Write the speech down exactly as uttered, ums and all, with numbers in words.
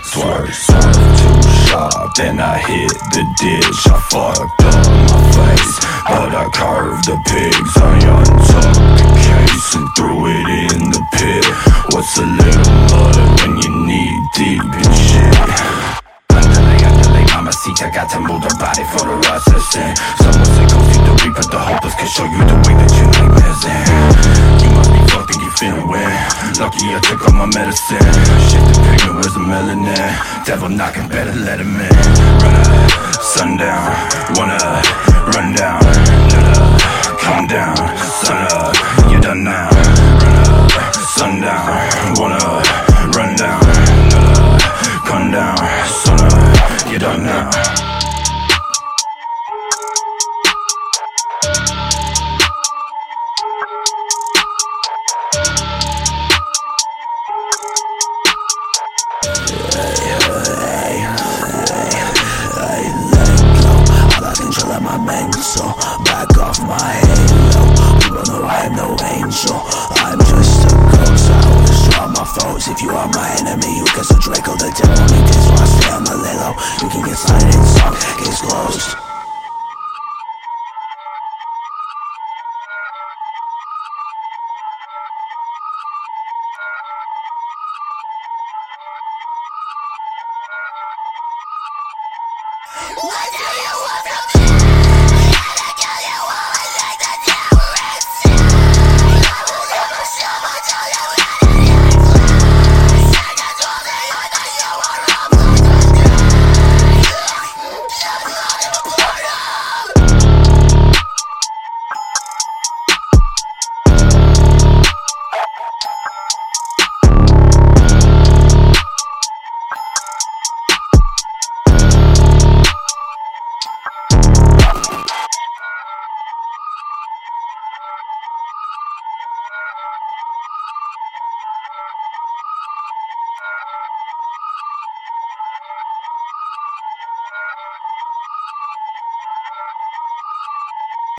Swerve, swerve too sharp, then I hit the ditch. I fucked up my face, but I curved the pigs. I untucked the case and threw it in the pit. What's a little mud when you knee deep in shit? Underlay, underlay, mamacita, got to move the body for the processing. Someone say go see the reaper, the hopeless can show you the way that your nightmares in. You must be fucked and you feeling weird. Lucky I took all my medicine. Shit the pigment, where's the melanin? Devil knocking, better let him in. Run up, sundown, wanna run down. Calm down, sun up, you done now. Run up, sundown, wanna run down. Come down, sun up, you done now. So back off my halo. People know I am no angel. I'm just a ghost. I will destroy my foes. If you are my enemy, you guess a Draco. The devil me this while I stay on the lay low. You can get slided in song, case closed. What?